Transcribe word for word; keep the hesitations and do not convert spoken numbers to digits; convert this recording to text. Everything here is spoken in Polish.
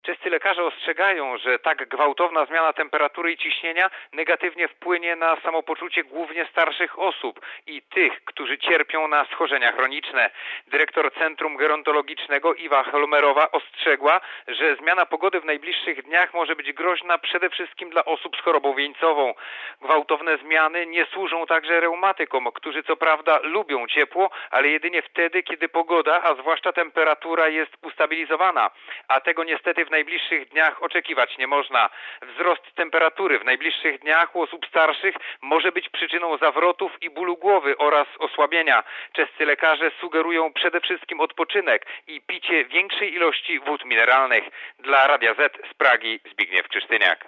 Czescy lekarze ostrzegają, że tak gwałtowna zmiana temperatury i ciśnienia negatywnie wpłynie na samopoczucie głównie starszych osób i tych, którzy cierpią na schorzenia chroniczne. Dyrektor Centrum Gerontologicznego Iwa Holmerowa ostrzegła, że zmiana pogody w najbliższych dniach może być groźna przede wszystkim dla osób z chorobą wieńcową. Gwałtowne zmiany nie służą także reumatykom, którzy co prawda lubią ciepło, ale jedynie wtedy, kiedy pogoda, a zwłaszcza temperatura jest ustabilizowana. A tego niestety w najbliższych dniach oczekiwać nie można. Wzrost temperatury w najbliższych dniach u osób starszych może być przyczyną zawrotów i bólu głowy oraz osłabienia. Czescy lekarze sugerują przede wszystkim odpoczynek i picie większej ilości wód mineralnych. Dla Radia Z z Pragi Zbigniew Czysztyniak.